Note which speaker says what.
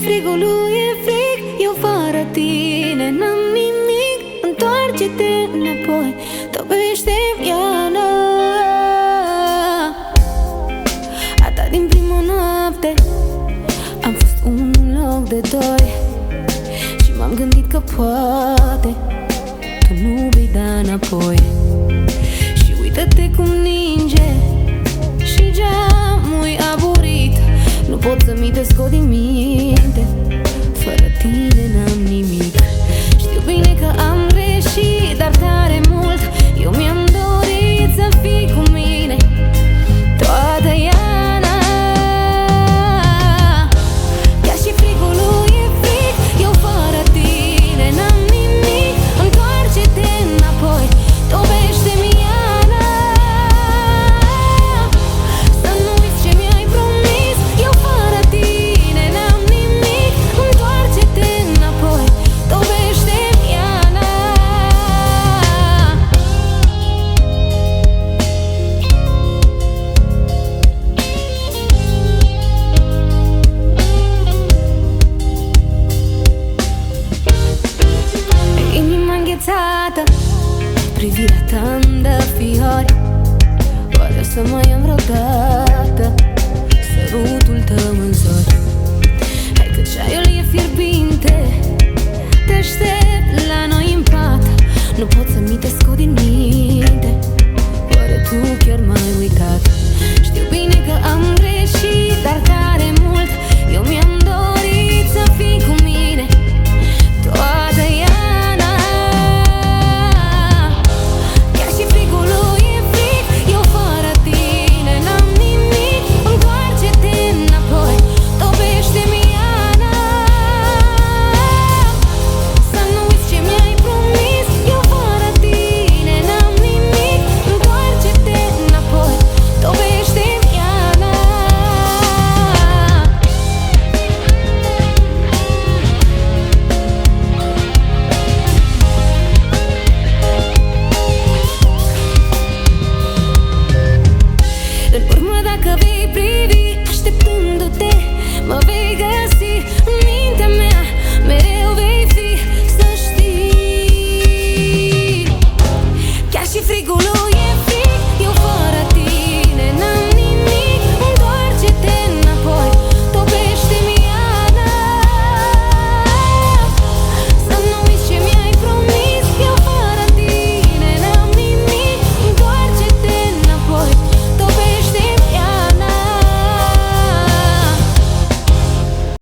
Speaker 1: frigului e frig, eu fără tine n-am nimic. Întoarce-te înapoi, topește-mi iarna. A ta din prima noapte am fost un loc de doi și m-am gândit că poate tu nu vei da înapoi. Și uită-te cum ninge și geamul e aburit. Nu pot să mi te scot din minte, fără tine n-am nimic. Știu bine că am greșit, dar tare mult eu mi-am dorit să fii cu mine toată iarna. Chiar și frigul e frig, eu fără tine n-am nimic. Întoarce-te înapoi, topește-mi iarna. Să nu uiți ce mi-ai promis, eu fără tine n-am nimic. Întoarce-te înapoi, topește-mi iarna. Inima înghețată, privirea ta-mi dă fiori. Oare o să mai am vreodată sărutul tău în zori? Hai că ceaiul e fierbinte, te aștept la noi în pat. Nu pot să mi te scot din minte, oare tu chiar m-ai uitat? Știu bine că am greșit, dar tare mult eu mi-am dorit să fii cu mine toată iarna. Chiar și frigul e frig, eu fără tine n-am nimic. Întoarce-te înapoi, topește-mi iarna. Să nu uiți ce mi-ai promis, eu fără tine n-am nimic. Întoarce-te înapoi, topește-mi iarna. În urmă dacă vei privi, așteptându-te, mă vei găsi. În mintea mea mereu vei fi, să știi. Chiar și frigul